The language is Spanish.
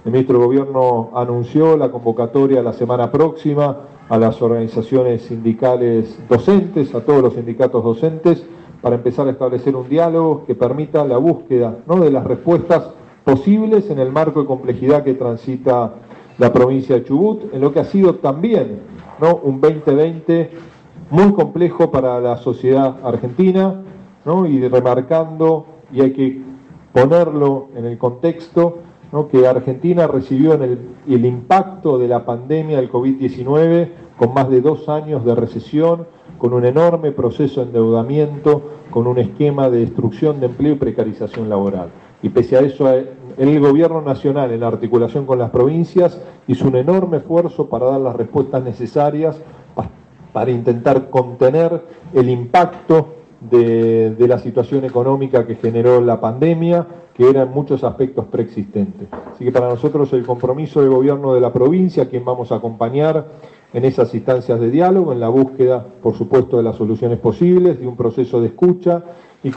El ministro de Gobierno anunció la convocatoria la semana próxima a las organizaciones sindicales docentes, a todos los sindicatos docentes, para empezar a establecer un diálogo que permita la búsqueda, ¿no?, de las respuestas posibles en el marco de complejidad que transita la provincia de Chubut, en lo que ha sido también, ¿no?, un 2020 muy complejo para la sociedad argentina, ¿no?, y remarcando, y hay que ponerlo en el contexto, ¿no?, que Argentina recibió el impacto de la pandemia del COVID-19 con más de 2 años de recesión, con un enorme proceso de endeudamiento, con un esquema de destrucción de empleo y precarización laboral. Y pese a eso, el gobierno nacional, en articulación con las provincias, hizo un enorme esfuerzo para dar las respuestas necesarias para intentar contener el impacto de la situación económica que generó la pandemia, que era en muchos aspectos preexistente. Así que para nosotros el compromiso del gobierno de la provincia, a quien vamos a acompañar en esas instancias de diálogo, en la búsqueda, por supuesto, de las soluciones posibles, de un proceso de escucha